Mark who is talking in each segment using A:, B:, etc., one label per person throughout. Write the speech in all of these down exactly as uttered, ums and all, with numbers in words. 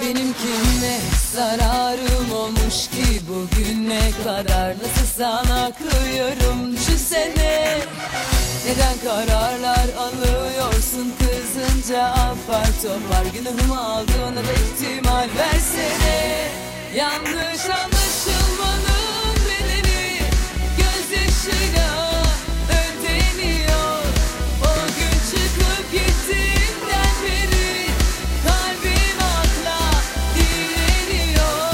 A: Benim kime zararım olmuş ki bugüne kadar? Nasıl sana kıyarım düşünsene. Neden kararlar alıyorsun kızınca? Apar topar günahımı aldığına da ihtimal versene. Yanlış anlaşılmanın bedeli gözyaşıyla ödeniyor. O gün çıkıp gittiğimden beri kalbim akla direniyor.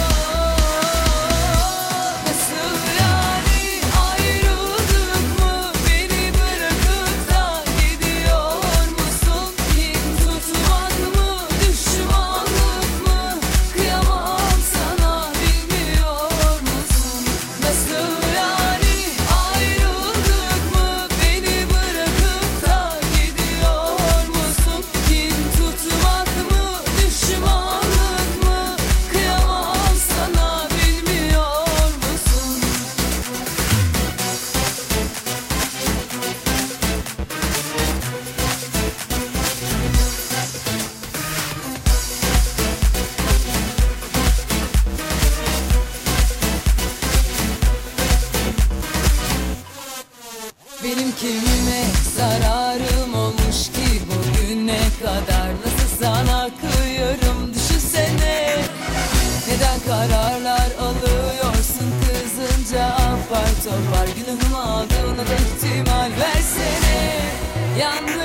A: Nasıl yani ayrıldık mı? Beni bırakıp da gidiyor musun? Kin tutmak mı? Düşmanlık mı? Kıyamam sana, bilmiyor musun? Nasıl yani ayrıldık mı? Beni bırakıp da gidiyor musun? Kin tutmak mı? Düşmanlık mı? Kıyamam sana, bilmiyor musun? Benim kimime zararım olmuş ki bugüne kadar? Nasıl sana kıyarım düşünsene. Neden kararlar alıyorsun kızınca? Apar topar günahımı aldığına da ihtimal versene. Yanlış